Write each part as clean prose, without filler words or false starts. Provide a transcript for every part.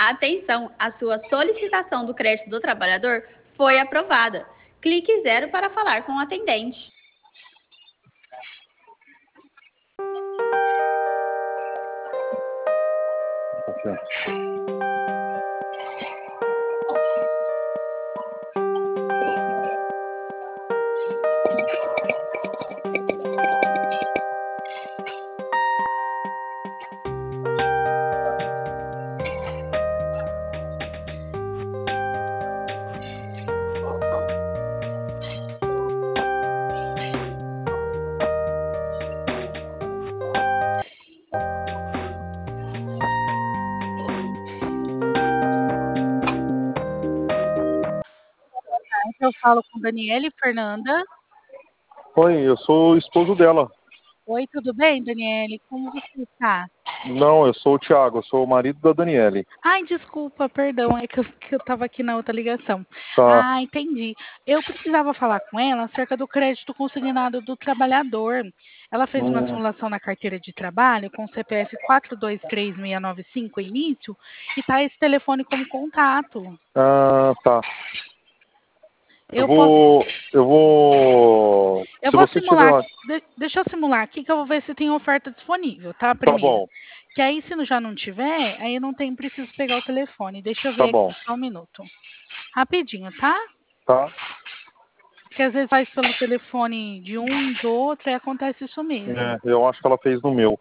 Atenção, a sua solicitação do crédito do trabalhador foi aprovada. Clique 0 para falar com o atendente. Eu falo com Daniele Fernanda. Oi, eu sou o esposo dela. Oi, tudo bem, Daniele? Como você está? Não, eu sou o Thiago, eu sou o marido da Daniele. Ai, desculpa, perdão, é que eu estava aqui na outra ligação. Tá. Ah, entendi. Eu precisava falar com ela acerca do crédito consignado do trabalhador. Ela fez uma simulação na carteira de trabalho com CPF 423695 início e tá esse telefone como contato. Ah, tá. Eu posso. Eu Se vou você tiver simular. uma... Deixa eu simular aqui que eu vou ver se tem oferta disponível, tá? Tá Primeiro. bom, Que aí, se já não tiver, aí não tem preciso pegar o telefone. Deixa eu tá ver aqui bom. só um minuto. Rapidinho, tá? Tá? Porque às vezes faz pelo telefone de um, do outro, e acontece isso mesmo. É, eu acho que ela fez no meu.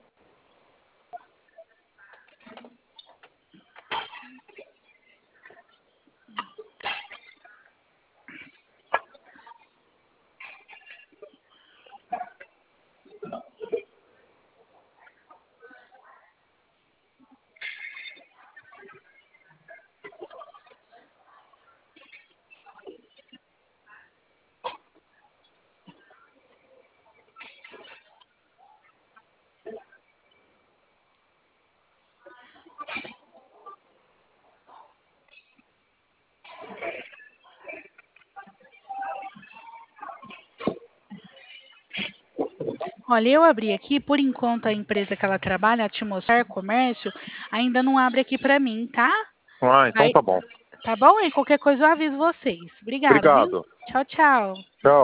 Olha, eu abri aqui, por enquanto a empresa que ela trabalha, a Atmosfera Comércio, ainda não abre aqui para mim, tá? Ah, então Aí, tá bom. tá bom? Aí qualquer coisa eu aviso vocês. Obrigado, viu? Obrigado. Tchau, tchau. Tchau.